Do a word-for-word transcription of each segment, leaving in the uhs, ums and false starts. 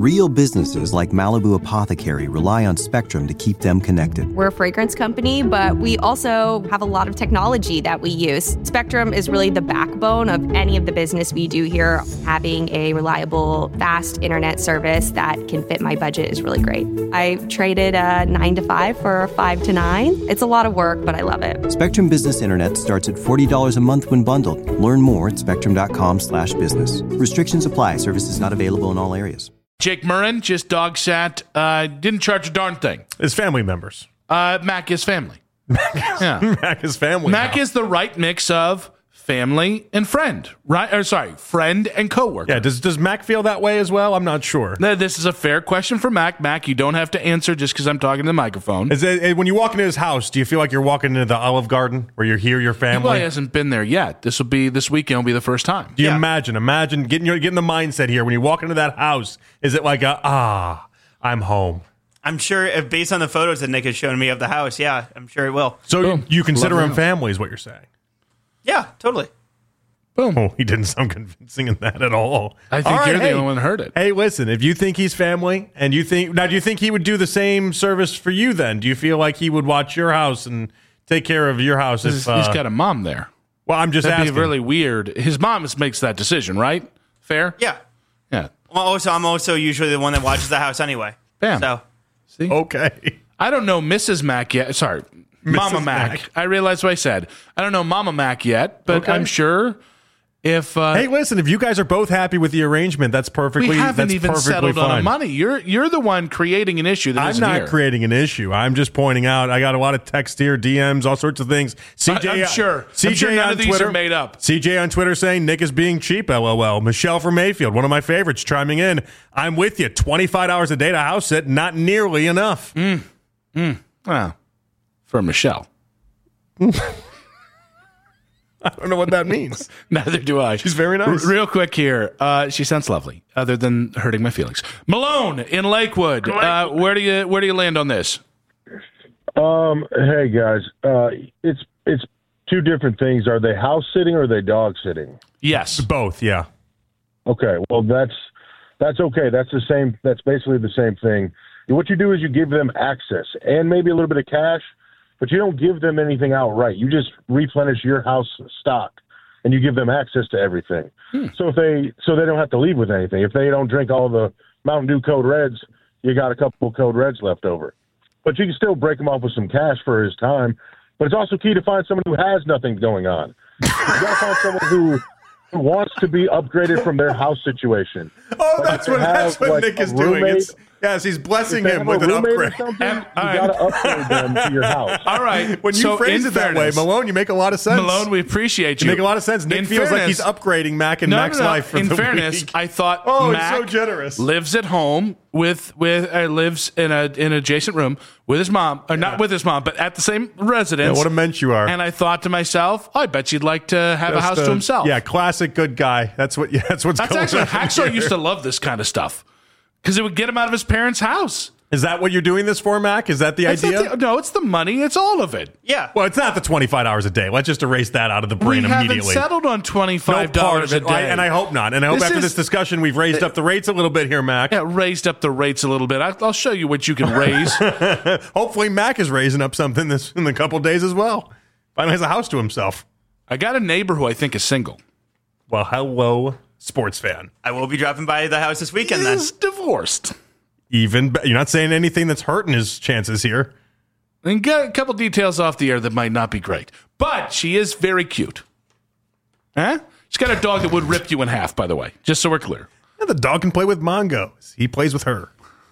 Real businesses like Malibu Apothecary rely on Spectrum to keep them connected. We're a fragrance company, but we also have a lot of technology that we use. Spectrum is really the backbone of any of the business we do here. Having a reliable, fast internet service that can fit my budget is really great. I traded a nine to five for a five to nine. It's a lot of work, but I love it. Spectrum Business Internet starts at forty dollars a month when bundled. Learn more at spectrum.com slash business. Restrictions apply. Services not available in all areas. Jake Murren just dog sat, uh, didn't charge a darn thing. His family members. Uh, Mac is family. yeah. Mac is family. Mac now. is the right mix of family and friend, right? Or sorry, friend and coworker. Yeah, does does Mac feel that way as well? I'm not sure. Now, this is a fair question for Mac. Mac, you don't have to answer just because I'm talking to the microphone. Is it, when you walk into his house, do you feel like you're walking into the Olive Garden where you hear your He family? probably hasn't been there yet. This will be this weekend will be the first time. Do you Yeah. imagine? Imagine getting your getting the mindset here when you walk into that house. Is it like a ah, I'm home? I'm sure if based on the photos that Nick has shown me of the house, yeah, I'm sure it will. So Boom. you consider Love him that. family, is what you're saying? Yeah, totally. Boom. Oh, he didn't sound convincing in that at all. I think All right, you're the hey. only one that heard it. Hey, listen, if you think he's family and you think now, do you think he would do the same service for you then? Do you feel like he would watch your house and take care of your house? He's, If, uh, he's got a mom there. well, I'm just That'd asking. be really weird. His mom is- makes that decision, right? Fair? Yeah. Yeah. Well, also, I'm also usually the one that watches the house anyway. Bam. So See? Okay. I don't know Missus Mac yet. Sorry, Mama Mac. Mac. I realized what I said. I don't know Mama Mac yet, but Okay. I'm sure if uh, Hey, listen, if you guys are both happy with the arrangement, that's perfectly we haven't that's even perfectly settled fine. on the money. You're you're the one creating an issue that I'm isn't not here. creating an issue. I'm just pointing out. I got a lot of text here, D Ms, all sorts of things. C J, I- I'm sure. C J I'm sure none on of these Twitter, are made up. C J on Twitter saying Nick is being cheap. LOL. Michelle from Mayfield, one of my favorites, chiming in. I'm with you. twenty-five dollars a day to house sit, not nearly enough. Well, for Michelle. I don't know what that means. Neither do I. She's very nice. R- real quick here. Uh, she sounds lovely, other than hurting my feelings. Malone in Lakewood. Uh, where do you where do you land on this? Um, hey guys, uh, it's it's two different things. Are they house sitting or are they dog sitting? Yes. Both, yeah. Okay, well that's that's okay. That's the same. That's basically the same thing. What you do is you give them access and maybe a little bit of cash, but you don't give them anything outright. You just replenish your house stock, and you give them access to everything. Hmm. So if they so they don't have to leave with anything. If they don't drink all the Mountain Dew Code Reds, you got a couple Code Reds left over. But you can still break him off with some cash for his time. But it's also key to find someone who has nothing going on. You got to find someone who, who wants to be upgraded from their house situation. Oh, Like, that's if what they that's have, what like, Nick a is doing. roommate- It's, yes, he's blessing If they him have a with an roommate or upgrade. something, And- you all right. got to upgrade them to your house. All right. When you so phrase in it that way, fairness- Malone, you make a lot of sense. Malone, we appreciate you. You make a lot of sense. Nick In feels like fairness- he's upgrading Mac and No, Mac's no, no. life for In the fairness, week. I thought Oh, he's Mac so generous. lives at home with with uh, lives in a in an adjacent room with his mom, or not with his mom, but at the same residence. Yeah, what a mensch you are. And I thought to myself, oh, I bet you'd like to have a Just, house uh, to himself. Yeah, classic good guy. That's what. Yeah, that's what's That's going actually on. Hacksaw here. used to love this kind of stuff because it would get him out of his parents' house. Is that what you're doing this for, Mac? Is that the It's idea? not the- no, it's the money. It's all of it. yeah. well, it's not the twenty-five hours a day. Let's just erase that out of the brain we haven't immediately. settled on No twenty-five part dollars of a it, day, I- and I hope not. And I hope This after is- this discussion, we've raised up the rates a little bit here, Mac. yeah, raised up the rates a little bit. I, I'll show you what you can raise. Hopefully, Mac is raising up something this in a couple days as well. Finally has a house to himself. I got a neighbor who I think is single. Well, hello, sports fan. I will be dropping by the house this weekend then. Is divorced. Even be- you're not saying anything that's hurting his chances here. And get a couple details off the air that might not be great. But she is very cute. Huh? She's got a dog that would rip you in half, by the way, just so we're clear. Yeah, the dog can play with Mongo. He plays with her.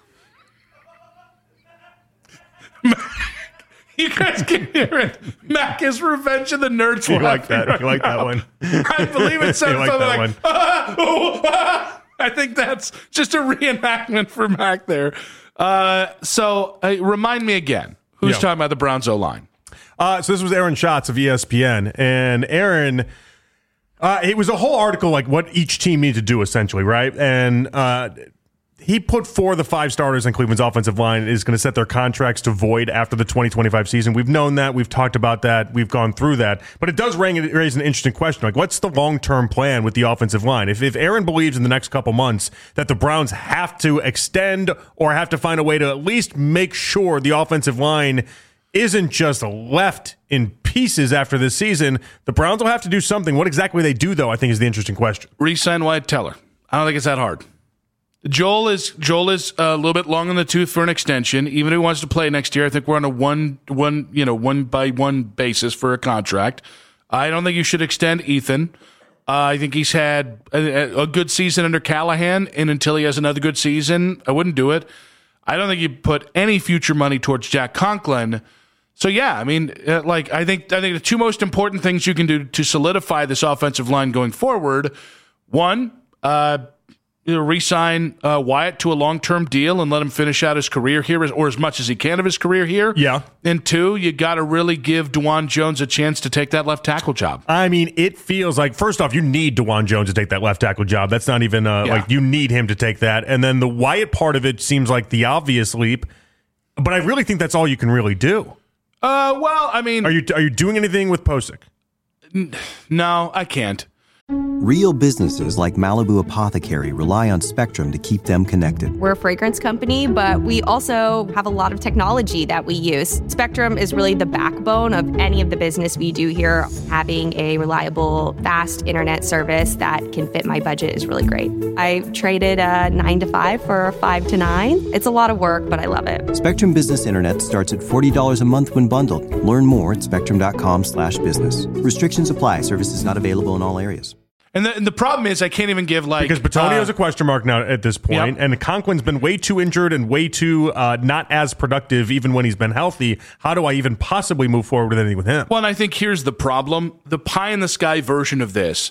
You guys can hear it. Mac is Revenge of the Nerds. You like laughing that? right You like that now. one? I believe it sounds You like something that like, one? "Ah, oh, ah." I think that's just a reenactment for Mac there. Uh, so uh, remind me again, who's Yeah. talking about the Browns O-line? Uh, so this was Aaron Schatz of E S P N, and Aaron, uh, it was a whole article like what each team needed to do essentially, right? And uh, he put four of the five starters in Cleveland's offensive line is going to set their contracts to void after the twenty twenty-five season. We've known that. We've talked about that. We've gone through that. But it does raise an interesting question. Like, what's the long-term plan with the offensive line? If, if Aaron believes in the next couple months that the Browns have to extend or have to find a way to at least make sure the offensive line isn't just left in pieces after this season, the Browns will have to do something. What exactly they do, though, I think is the interesting question. Re-sign Wyatt Teller. I don't think it's that hard. Joel is Joel is a little bit long in the tooth for an extension. Even if he wants to play next year, I think we're on a one one you know one by one basis for a contract. I don't think you should extend Ethan. Uh, I think he's had a, a good season under Callahan, and until he has another good season, I wouldn't do it. I don't think you put any future money towards Jack Conklin. So yeah, I mean, uh, like I think I think the two most important things you can do to solidify this offensive line going forward: one, uh, you know, re-sign uh, Wyatt to a long-term deal and let him finish out his career here, or as much as he can of his career here. Yeah. And two, you got to really give DeJuan Jones a chance to take that left tackle job. I mean, it feels like, first off, you need DeJuan Jones to take that left tackle job. That's not even uh, Yeah. like you need him to take that. And then the Wyatt part of it seems like the obvious leap, but I really think that's all you can really do. Uh, well, I mean, Are you are you doing anything with Posick? no, I can't. Real businesses like Malibu Apothecary rely on Spectrum to keep them connected. We're a fragrance company, but we also have a lot of technology that we use. Spectrum is really the backbone of any of the business we do here. Having a reliable, fast internet service that can fit my budget is really great. I traded a nine to five for a five to nine. It's a lot of work, but I love it. Spectrum Business Internet starts at forty dollars a month when bundled. Learn more at spectrum.com slash business. Restrictions apply. Services not available in all areas. And the, and the problem is I can't even give like... Because Batonio's uh, a question mark now at this point, Yep. and Conklin's been way too injured and way too uh, not as productive even when he's been healthy. How do I even possibly move forward with anything with him? Well, and I think here's the problem. The pie-in-the-sky version of this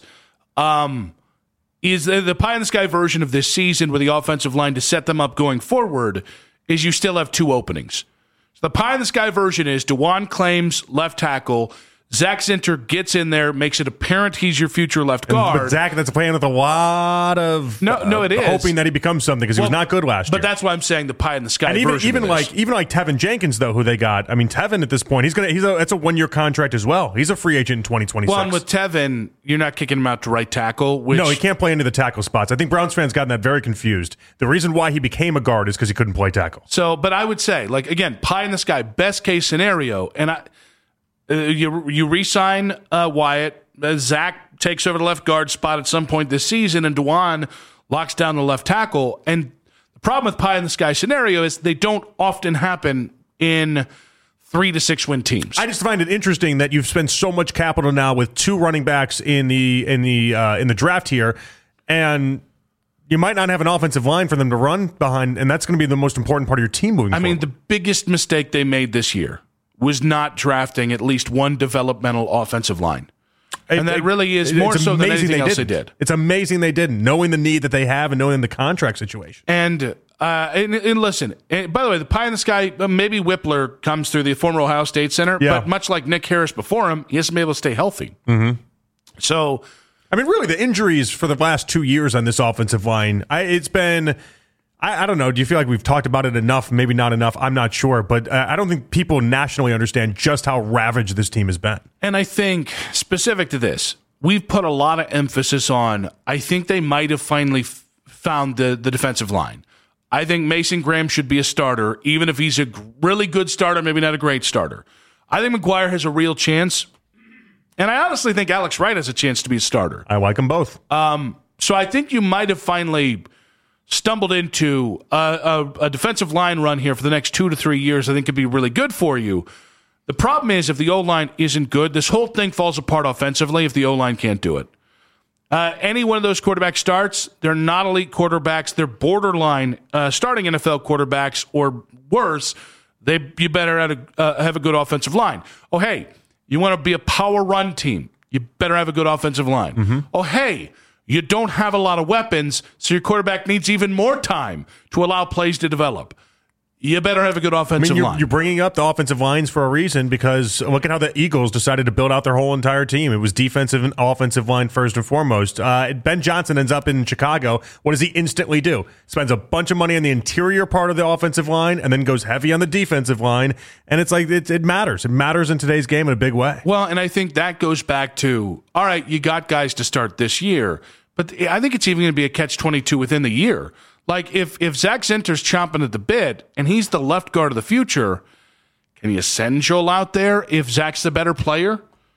um, is the, the pie-in-the-sky version of this season with the offensive line to set them up going forward is you still have two openings. So the pie-in-the-sky version is DeJuan claims left tackle. Zach Zinter gets in there, makes it apparent he's your future left guard. But Zach, that's a plan with a lot of No, no, it uh, is. hoping that he becomes something because he was Well, not good last But year. that's why I'm saying the pie-in-the-sky And even version even of this. like even like Tevin Jenkins though, who they got. I mean, Tevin at this point, he's gonna he's a that's a one year contract as well. He's a free agent in twenty twenty six. Well, and with Tevin, you're not kicking him out to right tackle. Which, No, he can't play into the tackle spots. I think Browns fans gotten that very confused. The reason why he became a guard is because he couldn't play tackle. So, but I would say, like, again, pie in the sky, best case scenario, and I, uh, you you re-sign uh, Wyatt. Uh, Zach takes over the left guard spot at some point this season, and DeJuan locks down the left tackle. And the problem with pie in the sky scenario is they don't often happen in three to six win teams. I just find it interesting that you've spent so much capital now with two running backs in the in the uh, in the draft here, and you might not have an offensive line for them to run behind, and that's going to be the most important part of your team moving I forward. mean, the biggest mistake they made this year was not drafting at least one developmental offensive line. And that really is more it's so than amazing anything else they didn't. did. It's amazing they didn't, knowing the need that they have and knowing the contract situation. And, uh, and, and listen, and by the way, the pie in the sky, uh, maybe Whippler comes through the former Ohio State Center, Yeah. but much like Nick Harris before him, he hasn't been able to stay healthy. Mm-hmm. So, I mean, really, the injuries for the last two years on this offensive line, I, it's been, I, I don't know, do you feel like we've talked about it enough? Maybe not enough. I'm not sure. But uh, I don't think people nationally understand just how ravaged this team has been. and I think specific to this, we've put a lot of emphasis on, I think they might have finally f- found the, the defensive line. I think Mason Graham should be a starter, even if he's a g- really good starter, maybe not a great starter. I think McGuire has a real chance. And I honestly think Alex Wright has a chance to be a starter. I like them both. Um, so I think you might have finally stumbled into a, a, a defensive line run here for the next two to three years. I think could be really good for you. The problem is if the O-line isn't good, this whole thing falls apart offensively if the O-line can't do it. Uh, any one of those quarterbacks starts, they're not elite quarterbacks. They're borderline uh, starting N F L quarterbacks or worse. They You better have a, uh, have a good offensive line. Oh, hey, you want to be a power run team. You better have a good offensive line. Mm-hmm. Oh, hey, you don't have a lot of weapons, so your quarterback needs even more time to allow plays to develop. you better have a good I offensive mean, you're, line. you're bringing up the offensive lines for a reason, because look at how the Eagles decided to build out their whole entire team. It was defensive and offensive line first and foremost. Uh, Ben Johnson ends up in Chicago. What does he instantly do? Spends a bunch of money on the interior part of the offensive line and then goes heavy on the defensive line. And it's like, it, it matters. It matters in today's game in a big way. Well, and I think that goes back to, all right, you got guys to start this year, but I think it's even going to be a catch twenty-two within the year. Like, if, if Zach Zinter's chomping at the bit and he's the left guard of the future, can you send Joel out there if Zach's the better player?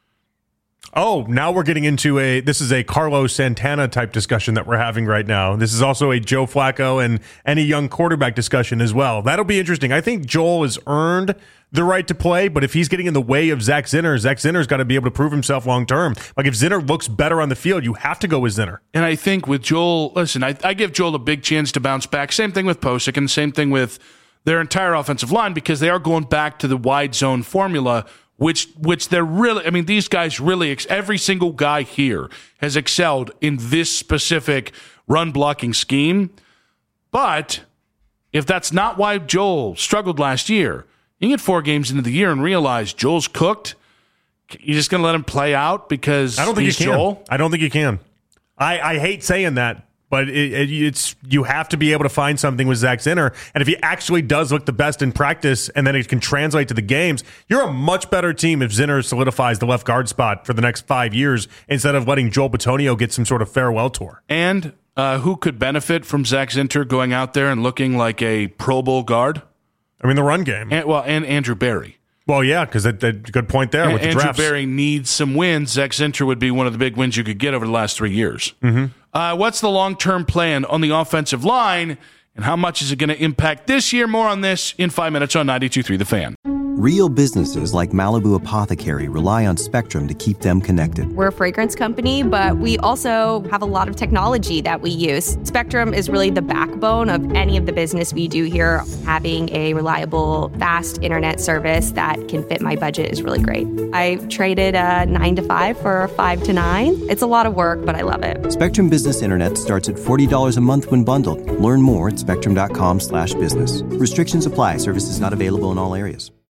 Oh, now we're getting into a, this is a Carlos Santana type discussion that we're having right now. This is also a Joe Flacco and any young quarterback discussion as well. That'll be interesting. I think Joel has earned the right to play, but if he's getting in the way of Zach Zinter, Zach Zinter's got to be able to prove himself long term. Like, if Zinter looks better on the field, you have to go with Zinter. And I think with Joel, listen, I, I give Joel a big chance to bounce back. Same thing with Posick and same thing with their entire offensive line, because they are going back to the wide zone formula, which which they're really, I mean, these guys really, every single guy here has excelled in this specific run blocking scheme. But if that's not why Joel struggled last year, you get four games into the year and realize Joel's cooked. You're just going to let him play out because I don't think he's you can. Joel? I don't think you can. I, I hate saying that, but it, it, it's you have to be able to find something with Zach Zinter. And if he actually does look the best in practice and then it can translate to the games, you're a much better team if Zinter solidifies the left guard spot for the next five years instead of letting Joel Bitonio get some sort of farewell tour. And uh, who could benefit from Zach Zinter going out there and looking like a Pro Bowl guard? I mean, the run game. And, well, and Andrew Berry. Well, yeah, because that, that good point there and with the Andrew drafts. Berry needs some wins. Zach Zinter would be one of the big wins you could get over the last three years. Mm-hmm. Uh, what's the long-term plan on the offensive line, and how much is it going to impact this year? More on this in five minutes on ninety-two point three The Fan. Real businesses like Malibu Apothecary rely on Spectrum to keep them connected. We're a fragrance company, but we also have a lot of technology that we use. Spectrum is really the backbone of any of the business we do here. Having a reliable, fast internet service that can fit my budget is really great. I traded a nine to five for a five to nine. It's a lot of work, but I love it. Spectrum Business Internet starts at forty dollars a month when bundled. Learn more at spectrum dot com slash business. Restrictions apply. Services not available in all areas.